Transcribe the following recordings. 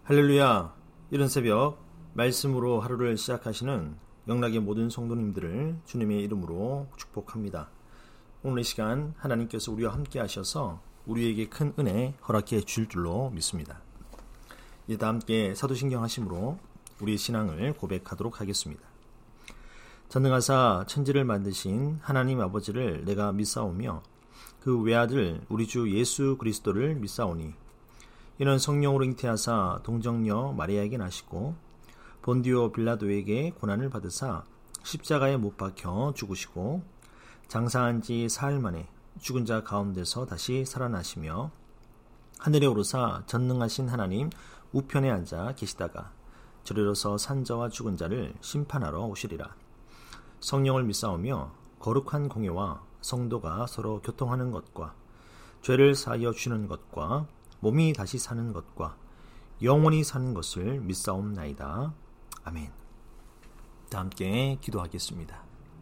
할렐루야. 이른 새벽 말씀으로 하루를 시작하시는 영락의 모든 성도님들을 주님의 이름으로 축복합니다. 오늘 이 시간 하나님께서 우리와 함께 하셔서 우리에게 큰 은혜 허락해 주실 줄로 믿습니다. 이제 다 함께 사도신경 하심으로 우리의 신앙을 고백하도록 하겠습니다. 전능하사 천지를 만드신 하나님 아버지를 내가 믿사오며 그 외아들 우리 주 예수 그리스도를 믿사오니 이는 성령으로 잉태하사 동정녀 마리아에게 나시고 본디오 빌라도에게 고난을 받으사 십자가에 못 박혀 죽으시고 장사한 지 사흘 만에 죽은 자 가운데서 다시 살아나시며 하늘에 오르사 전능하신 하나님 우편에 앉아 계시다가 저리로서 산자와 죽은 자를 심판하러 오시리라. 성령을 믿사오며 거룩한 공예와 성도가 서로 교통하는 것과 죄를 사하여 주는 것과 몸이 다시 사는 것과 영원히 사는 것을 믿사옵나이다. 아멘. 다 함께 기도하겠습니다.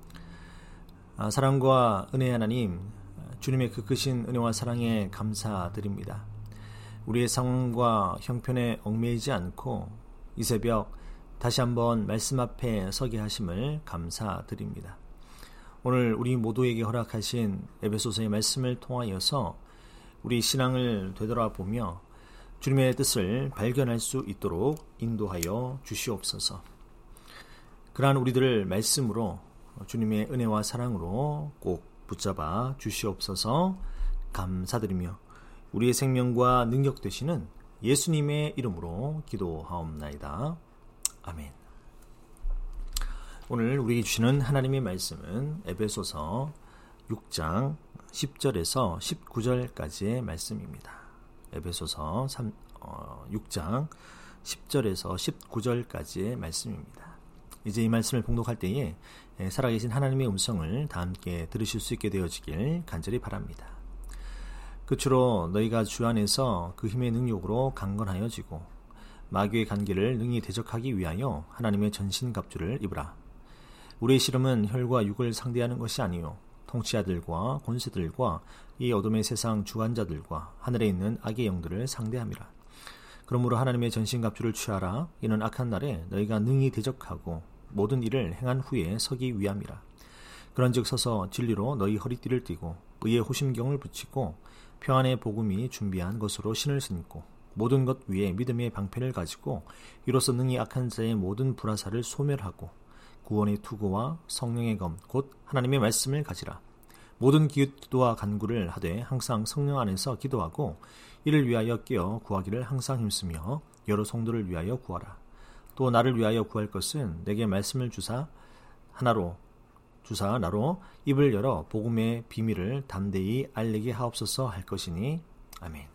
사랑과 은혜의 하나님, 주님의 그 크신 은혜와 사랑에 감사드립니다. 우리의 상황과 형편에 얽매이지 않고 이 새벽 다시 한번 말씀 앞에 서게 하심을 감사드립니다. 오늘 우리 모두에게 허락하신 에베소서의 말씀을 통하여서 우리 신앙을 되돌아보며 주님의 뜻을 발견할 수 있도록 인도하여 주시옵소서. 그러한 우리들을 말씀으로 주님의 은혜와 사랑으로 꼭 붙잡아 주시옵소서. 감사드리며 우리의 생명과 능력 되시는 예수님의 이름으로 기도하옵나이다. 아멘. 오늘 우리에게 주시는 하나님의 말씀은 에베소서 6장 10절에서 19절까지의 말씀입니다. 에베소서 6장 10절에서 19절까지의 말씀입니다. 이제 이 말씀을 봉독할 때에 살아계신 하나님의 음성을 다 함께 들으실 수 있게 되어지길 간절히 바랍니다. 끝으로 너희가 주 안에서 그 힘의 능력으로 강건하여지고 마귀의 간계를 능히 대적하기 위하여 하나님의 전신갑주를 입으라. 우리의 씨름은 혈과 육을 상대하는 것이 아니요 통치자들과 권세들과 이 어둠의 세상 주관자들과 하늘에 있는 악의 영들을 상대함이라. 그러므로 하나님의 전신갑주를 취하라. 이는 악한 날에 너희가 능히 대적하고 모든 일을 행한 후에 서기 위함이라. 그런즉 서서 진리로 너희 허리띠를 띠고 의의 호심경을 붙이고 평안의 복음이 준비한 것으로 신을 신고 모든 것 위에 믿음의 방패를 가지고 이로써 능히 악한 자의 모든 불화살을 소멸하고 구원의 투구와 성령의 검 곧 하나님의 말씀을 가지라. 모든 기도와 간구를 하되 항상 성령 안에서 기도하고 이를 위하여 깨어 구하기를 항상 힘쓰며 여러 성도를 위하여 구하라. 또 나를 위하여 구할 것은 내게 말씀을 주사 나로 입을 열어 복음의 비밀을 담대히 알리게 하옵소서 할 것이니. 아멘.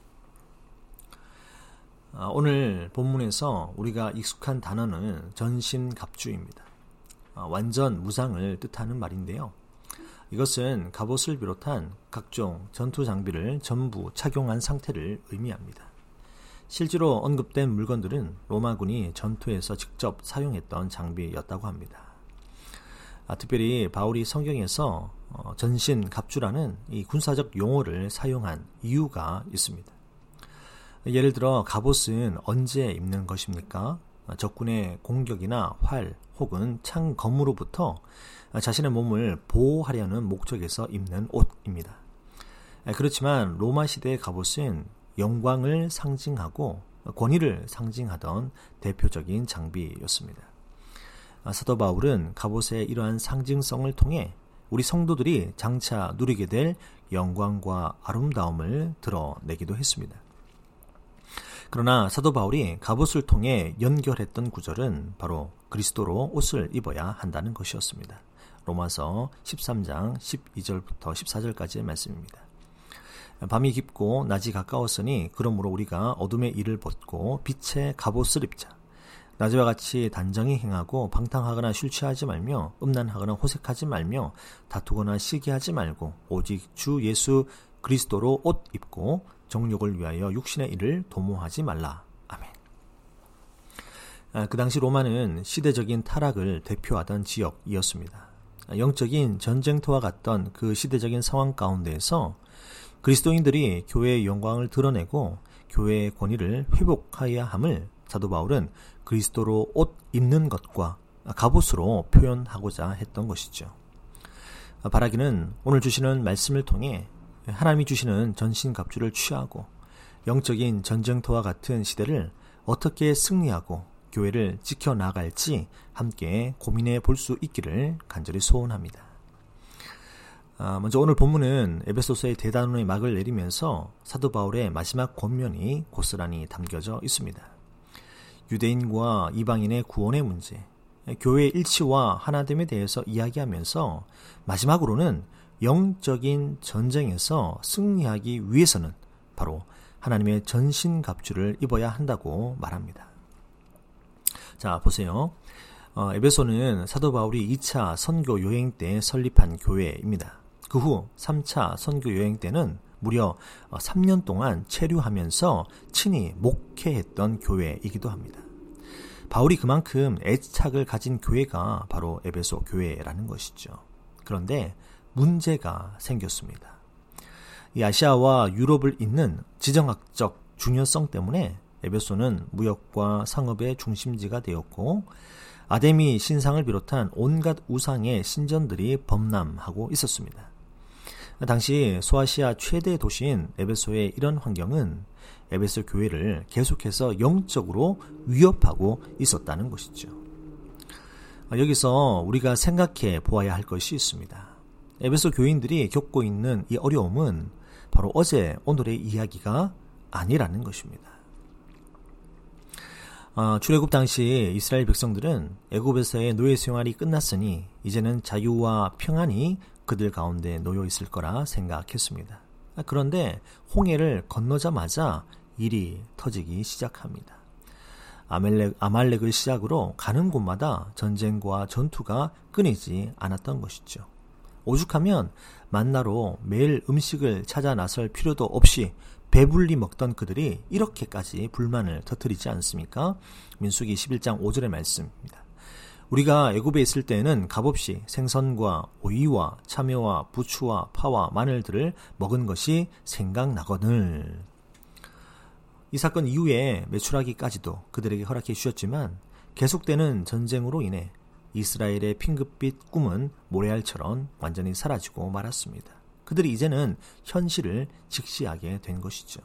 오늘 본문에서 우리가 익숙한 단어는 전신갑주입니다. 완전 무장을 뜻하는 말인데요. 이것은 갑옷을 비롯한 각종 전투 장비를 전부 착용한 상태를 의미합니다. 실제로 언급된 물건들은 로마군이 전투에서 직접 사용했던 장비였다고 합니다. 특별히 바울이 성경에서 전신갑주라는 이 군사적 용어를 사용한 이유가 있습니다. 예를 들어 갑옷은 언제 입는 것입니까? 적군의 공격이나 활 혹은 창검으로부터 자신의 몸을 보호하려는 목적에서 입는 옷입니다. 그렇지만 로마 시대의 갑옷은 영광을 상징하고 권위를 상징하던 대표적인 장비였습니다. 사도 바울은 갑옷의 이러한 상징성을 통해 우리 성도들이 장차 누리게 될 영광과 아름다움을 드러내기도 했습니다. 그러나 사도 바울이 갑옷을 통해 연결했던 구절은 바로 그리스도로 옷을 입어야 한다는 것이었습니다. 로마서 13장 12절부터 14절까지의 말씀입니다. 밤이 깊고 낮이 가까웠으니 그러므로 우리가 어둠의 일을 벗고 빛의 갑옷을 입자. 낮에와 같이 단정히 행하고 방탕하거나 술 취하지 말며 음란하거나 호색하지 말며 다투거나 시기하지 말고 오직 주 예수 그리스도로 옷 입고 정욕을 위하여 육신의 일을 도모하지 말라. 아멘. 그 당시 로마는 시대적인 타락을 대표하던 지역이었습니다. 영적인 전쟁터와 같던 그 시대적인 상황 가운데에서 그리스도인들이 교회의 영광을 드러내고 교회의 권위를 회복해야 함을 사도 바울은 그리스도로 옷 입는 것과 갑옷으로 표현하고자 했던 것이죠. 바라기는 오늘 주시는 말씀을 통해 하나님이 주시는 전신갑주를 취하고 영적인 전쟁터와 같은 시대를 어떻게 승리하고 교회를 지켜나갈지 함께 고민해 볼 수 있기를 간절히 소원합니다. 먼저 오늘 본문은 에베소서의 대단원의 막을 내리면서 사도 바울의 마지막 권면이 고스란히 담겨져 있습니다. 유대인과 이방인의 구원의 문제, 교회의 일치와 하나됨에 대해서 이야기하면서 마지막으로는 영적인 전쟁에서 승리하기 위해서는 바로 하나님의 전신갑주를 입어야 한다고 말합니다. 자, 보세요. 에베소는 사도 바울이 2차 선교 여행 때 설립한 교회입니다. 그 후 3차 선교 여행 때는 무려 3년 동안 체류하면서 친히 목회했던 교회이기도 합니다. 바울이 그만큼 애착을 가진 교회가 바로 에베소 교회라는 것이죠. 그런데 문제가 생겼습니다. 이 아시아와 유럽을 잇는 지정학적 중요성 때문에 에베소는 무역과 상업의 중심지가 되었고 아데미 신상을 비롯한 온갖 우상의 신전들이 범람하고 있었습니다. 당시 소아시아 최대 도시인 에베소의 이런 환경은 에베소 교회를 계속해서 영적으로 위협하고 있었다는 것이죠. 여기서 우리가 생각해 보아야 할 것이 있습니다. 에베소 교인들이 겪고 있는 이 어려움은 바로 어제 오늘의 이야기가 아니라는 것입니다. 출애굽 당시 이스라엘 백성들은 애굽에서의 노예 생활이 끝났으니 이제는 자유와 평안이 그들 가운데 놓여 있을 거라 생각했습니다. 그런데 홍해를 건너자마자 일이 터지기 시작합니다. 아말렉을 시작으로 가는 곳마다 전쟁과 전투가 끊이지 않았던 것이죠. 오죽하면 만나로 매일 음식을 찾아 나설 필요도 없이 배불리 먹던 그들이 이렇게까지 불만을 터뜨리지 않습니까? 민수기 11장 5절의 말씀입니다. 우리가 애굽에 있을 때에는 값없이 생선과 오이와 참외와 부추와 파와 마늘들을 먹은 것이 생각나거늘. 이 사건 이후에 매출하기까지도 그들에게 허락해 주셨지만 계속되는 전쟁으로 인해 이스라엘의 핑크빛 꿈은 모래알처럼 완전히 사라지고 말았습니다. 그들이 이제는 현실을 직시하게 된 것이죠.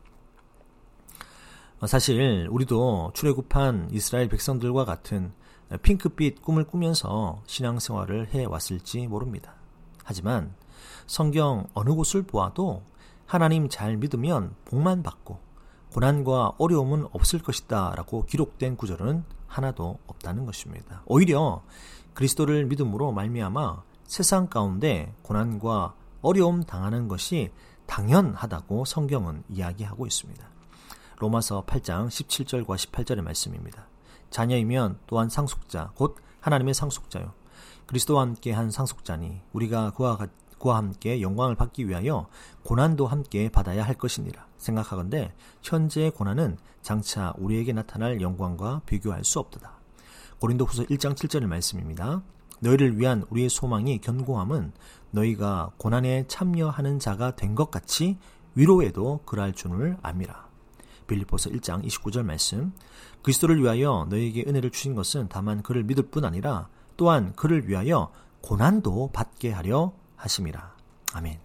사실 우리도 출애굽한 이스라엘 백성들과 같은 핑크빛 꿈을 꾸면서 신앙생활을 해왔을지 모릅니다. 하지만 성경 어느 곳을 보아도 하나님 잘 믿으면 복만 받고 고난과 어려움은 없을 것이다 라고 기록된 구절은 하나도 없다는 것입니다. 오히려 그리스도를 믿음으로 말미암아 세상 가운데 고난과 어려움 당하는 것이 당연하다고 성경은 이야기하고 있습니다. 로마서 8장 17절과 18절의 말씀입니다. 자녀이면 또한 상속자, 곧 하나님의 상속자요. 그리스도와 함께 한 상속자니 우리가 그와 함께 영광을 받기 위하여 고난도 함께 받아야 할 것이니라. 생각하건대 현재의 고난은 장차 우리에게 나타날 영광과 비교할 수 없도다. 고린도후서 1장 7절의 말씀입니다. 너희를 위한 우리의 소망이 견고함은 너희가 고난에 참여하는 자가 된 것 같이 위로에도 그럴 줄을 압니다. 빌립보서 1장 29절 말씀. 그리스도를 위하여 너희에게 은혜를 주신 것은 다만 그를 믿을 뿐 아니라 또한 그를 위하여 고난도 받게 하려 하심이라. 아멘.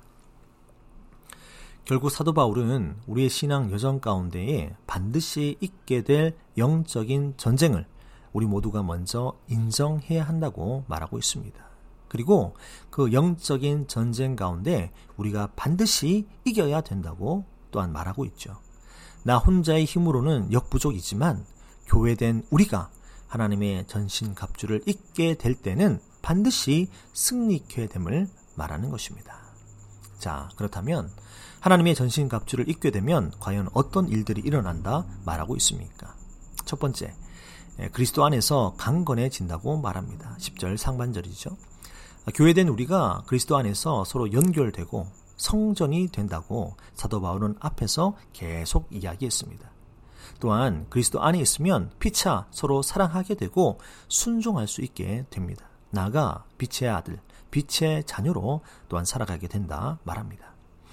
결국 사도 바울은 우리의 신앙 여정 가운데에 반드시 있게 될 영적인 전쟁을 우리 모두가 먼저 인정해야 한다고 말하고 있습니다. 그리고 그 영적인 전쟁 가운데 우리가 반드시 이겨야 된다고 또한 말하고 있죠. 나 혼자의 힘으로는 역부족이지만 교회된 우리가 하나님의 전신갑주를 입게 될 때는 반드시 승리케 됨을 말하는 것입니다. 자, 그렇다면 하나님의 전신갑주를 입게 되면 과연 어떤 일들이 일어난다 말하고 있습니까? 첫 번째, 그리스도 안에서 강건해진다고 말합니다. 10절 상반절이죠. 교회된 우리가 그리스도 안에서 서로 연결되고 성전이 된다고 사도 바울은 앞에서 계속 이야기했습니다. 또한 그리스도 안에 있으면 피차 서로 사랑하게 되고 순종할 수 있게 됩니다. 나아가 빛의 아들, 빛의 자녀로 또한 살아가게 된다 말합니다.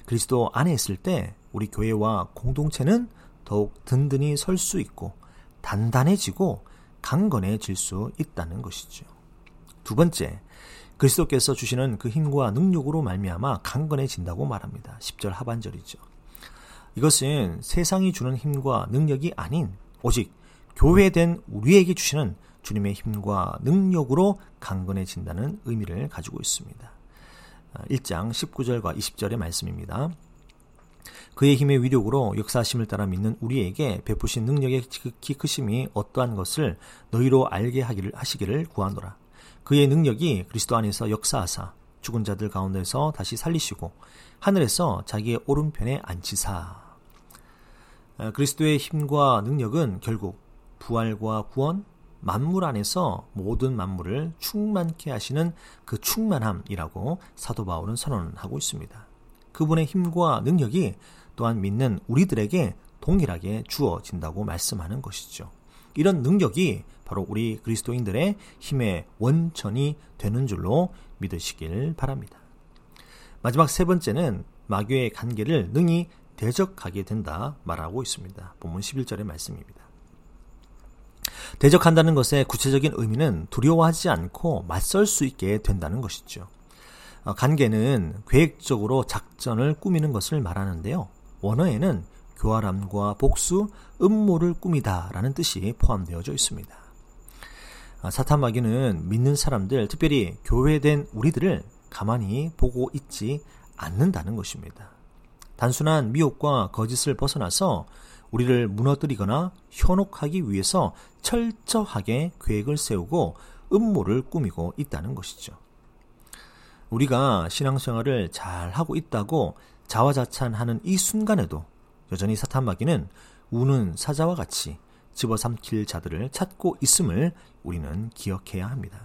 그리스도 안에 있을 때 우리 교회와 공동체는 더욱 든든히 설 수 있고 단단해지고 강건해질 수 있다는 것이죠. 두 번째, 그리스도께서 주시는 그 힘과 능력으로 말미암아 강건해진다고 말합니다. 10절 하반절이죠. 이것은 세상이 주는 힘과 능력이 아닌 오직 교회된 우리에게 주시는 주님의 힘과 능력으로 강건해진다는 의미를 가지고 있습니다. 1장 19절과 20절의 말씀입니다. 그의 힘의 위력으로 역사하심을 따라 믿는 우리에게 베푸신 능력의 극히 크심이 어떠한 것을 너희로 알게 하시기를 구하노라. 그의 능력이 그리스도 안에서 역사하사 죽은 자들 가운데서 다시 살리시고 하늘에서 자기의 오른편에 앉히사. 그리스도의 힘과 능력은 결국 부활과 구원, 만물 안에서 모든 만물을 충만케 하시는 그 충만함이라고 사도 바울은 선언하고 있습니다. 그분의 힘과 능력이 또한 믿는 우리들에게 동일하게 주어진다고 말씀하는 것이죠. 이런 능력이 바로 우리 그리스도인들의 힘의 원천이 되는 줄로 믿으시길 바랍니다. 마지막 세 번째는 마귀의 관계를 능히 대적하게 된다 말하고 있습니다. 본문 11절의 말씀입니다. 대적한다는 것의 구체적인 의미는 두려워하지 않고 맞설 수 있게 된다는 것이죠. 관계는 계획적으로 작전을 꾸미는 것을 말하는데요. 원어에는 교활함과 복수, 음모를 꾸미다 라는 뜻이 포함되어져 있습니다. 사탄 마귀는 믿는 사람들, 특별히 교회된 우리들을 가만히 보고 있지 않는다는 것입니다. 단순한 미혹과 거짓을 벗어나서 우리를 무너뜨리거나 현혹하기 위해서 철저하게 계획을 세우고 음모를 꾸미고 있다는 것이죠. 우리가 신앙생활을 잘 하고 있다고 자화자찬하는 이 순간에도 여전히 사탄 마귀는 우는 사자와 같이 집어삼킬 자들을 찾고 있음을 우리는 기억해야 합니다.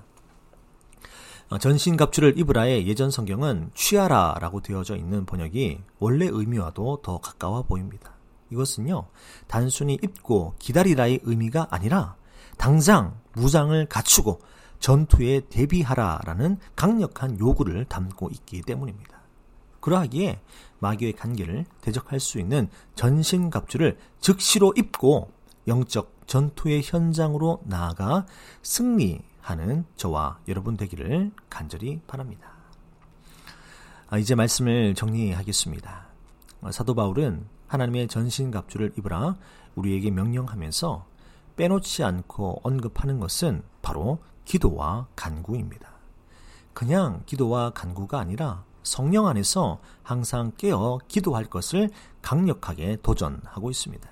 전신갑주를 입으라의 예전 성경은 취하라라고 되어져 있는 번역이 원래 의미와도 더 가까워 보입니다. 이것은요, 단순히 입고 기다리라의 의미가 아니라 당장 무장을 갖추고 전투에 대비하라라는 강력한 요구를 담고 있기 때문입니다. 그러하기에 마귀의 관계를 대적할 수 있는 전신갑주를 즉시로 입고 영적 전투의 현장으로 나아가 승리하는 저와 여러분 되기를 간절히 바랍니다. 이제 말씀을 정리하겠습니다. 사도 바울은 하나님의 전신갑주를 입으라 우리에게 명령하면서 빼놓지 않고 언급하는 것은 바로 기도와 간구입니다. 그냥 기도와 간구가 아니라 성령 안에서 항상 깨어 기도할 것을 강력하게 도전하고 있습니다.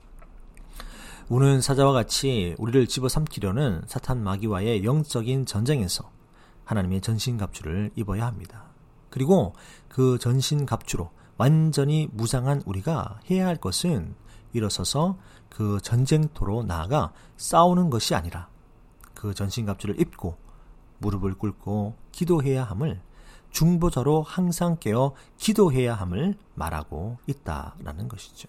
우는 사자와 같이 우리를 집어삼키려는 사탄 마귀와의 영적인 전쟁에서 하나님의 전신갑주를 입어야 합니다. 그리고 그 전신갑주로 완전히 무장한 우리가 해야 할 것은 일어서서 그 전쟁터로 나아가 싸우는 것이 아니라 그 전신갑주를 입고 무릎을 꿇고 기도해야 함을, 중보자로 항상 깨어 기도해야 함을 말하고 있다라는 것이죠.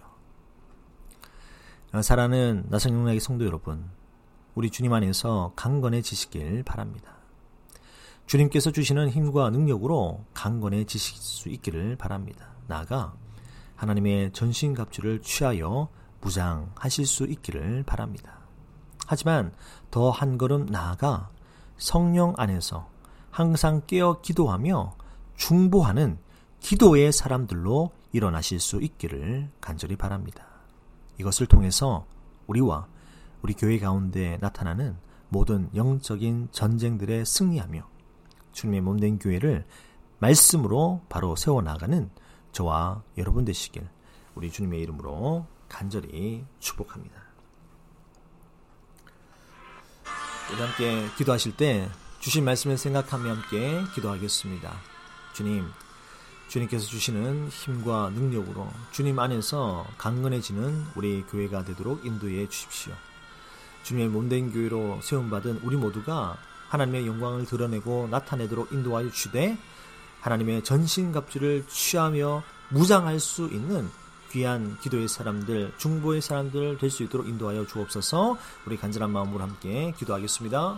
사랑하는 나성영락의 성도 여러분, 우리 주님 안에서 강건해지시길 바랍니다. 주님께서 주시는 힘과 능력으로 강건해지실 수 있기를 바랍니다. 나아가 하나님의 전신갑주를 취하여 무장하실 수 있기를 바랍니다. 하지만 더 한 걸음 나아가 성령 안에서 항상 깨어 기도하며 중보하는 기도의 사람들로 일어나실 수 있기를 간절히 바랍니다. 이것을 통해서 우리와 우리 교회 가운데 나타나는 모든 영적인 전쟁들에 승리하며 주님의 몸된 교회를 말씀으로 바로 세워나가는 저와 여러분 되시길 우리 주님의 이름으로 간절히 축복합니다. 우리 함께 기도하실 때 주신 말씀을 생각하며 함께 기도하겠습니다. 주님께서 주시는 힘과 능력으로 주님 안에서 강건해지는 우리 교회가 되도록 인도해 주십시오. 주님의 몸된 교회로 세움받은 우리 모두가 하나님의 영광을 드러내고 나타내도록 인도하여 주시되 하나님의 전신갑주를 취하며 무장할 수 있는 귀한 기도의 사람들, 중보의 사람들 될 수 있도록 인도하여 주옵소서. 우리 간절한 마음으로 함께 기도하겠습니다.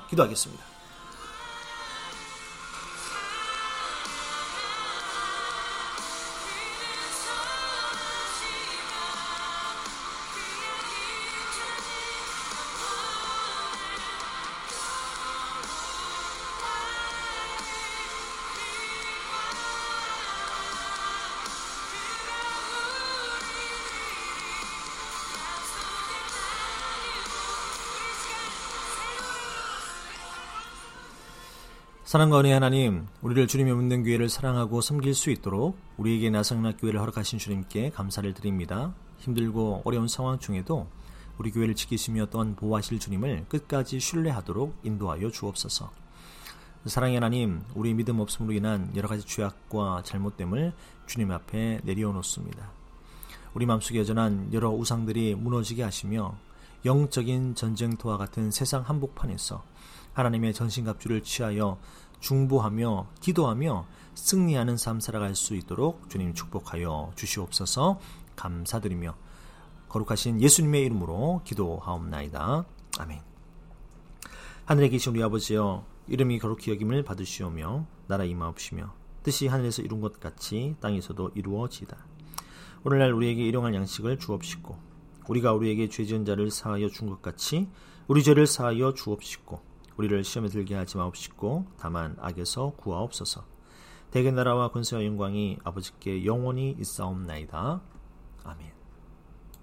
사랑과 은혜의 하나님, 우리를 주님의 묻는 교회를 사랑하고 섬길 수 있도록 우리에게 나성락 교회를 허락하신 주님께 감사를 드립니다. 힘들고 어려운 상황 중에도 우리 교회를 지키시며 또한 보호하실 주님을 끝까지 신뢰하도록 인도하여 주옵소서. 사랑의 하나님, 우리 믿음 없음으로 인한 여러 가지 죄악과 잘못됨을 주님 앞에 내려놓습니다. 우리 마음속에 여전한 여러 우상들이 무너지게 하시며 영적인 전쟁터와 같은 세상 한복판에서 하나님의 전신갑주를 취하여 중보하며 기도하며 승리하는 삶 살아갈 수 있도록 주님 축복하여 주시옵소서. 감사드리며 거룩하신 예수님의 이름으로 기도하옵나이다. 아멘. 하늘에 계신 우리 아버지여, 이름이 거룩히 여김을 받으시오며 나라 임하옵시며 뜻이 하늘에서 이룬 것 같이 땅에서도 이루어지이다. 오늘날 우리에게 일용할 양식을 주옵시고 우리가 우리에게 죄 지은 자를 사하여 준 것 같이 우리 죄를 사하여 주옵시고 우리를 시험에 들게 하지 마옵시고 다만 악에서 구하옵소서. 대개 나라와 권세와 영광이 아버지께 영원히 있사옵나이다. 아멘.